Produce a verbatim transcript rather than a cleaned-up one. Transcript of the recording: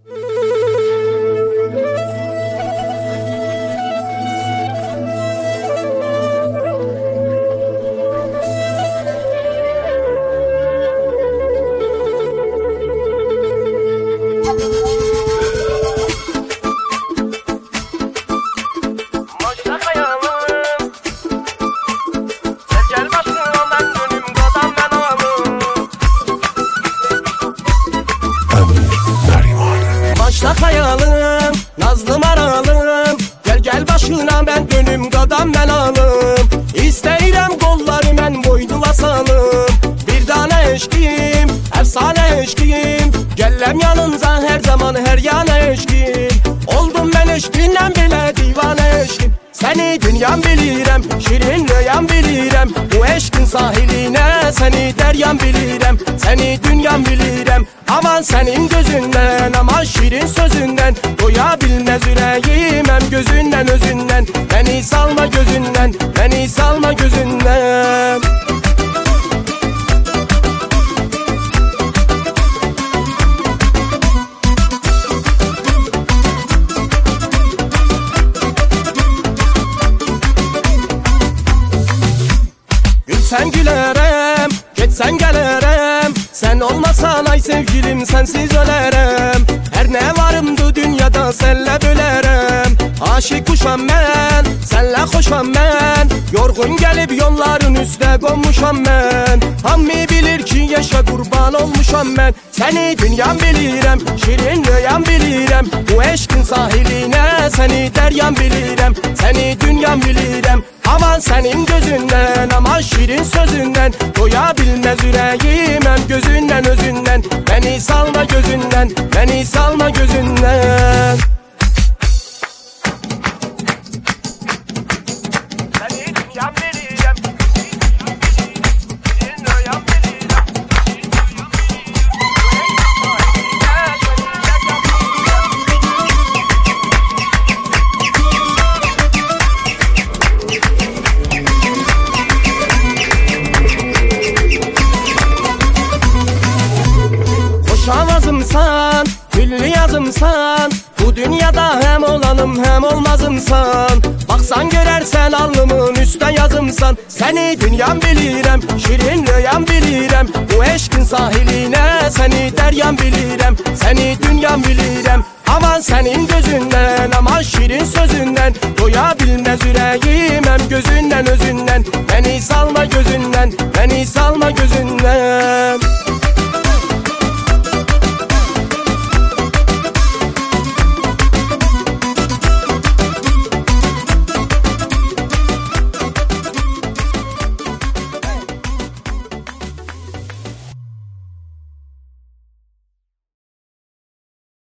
Başla hayalım, nazlı maralım, gel gel başına ben dönüm qadam ben alım. İstəyirəm qolları mən boynu basalım, bir tane eşkim, efsane eşkim, gəlləm yanınca her zaman her yana eşkim. Oldum ben eşkindən belə divane eşkim. Seni dünyam bilirəm, şirin rüyam bilirəm, bu eşkin sahiline seni deryam bilirəm. Seni dünyam bilirəm, aman senin gözünden, aman şirin sözünden, doya bilmez yüreğim hem gözünden özünden. Beni salma gözünden, beni salma gözünden. Gülsen gülerem, geçsen gelirim, sen olmasan ay sevgilim sensiz ölerem. Her ne varımdı dünyada senle bölerem. Aşık kuşam ben, senle hoşam ben, yorgun gelip yolların üstüne konmuşam ben. Hammi bilir ki yaşa kurban olmuşam ben. Seni dünyam bilirem, şirin rüyam bilirem, bu eşkin sahiline seni deryam bilirem. Seni dünyam bilirem, aman senin gözünden, aman şirin sözünden, doya bilmez yüreğim hem gözünden özünden. Beni salma gözünden, beni salma gözünden. Seni dünyam bilirem, şirin rüyam bilirem, Şavazımsan, güllü yazımsan, bu dünyada hem olanım hem olmazımsan. Baksan görersen alnımın üstte yazımsan. Seni dünyam bilirem, şirin rüyam bilirem, bu eşkin sahiline seni deryam bilirem. Seni dünyam bilirem, aman senin gözünden, aman şirin sözünden, doya bilmez yüreğim hem gözünden özünden. Beni salma gözünden, beni salma gözünden.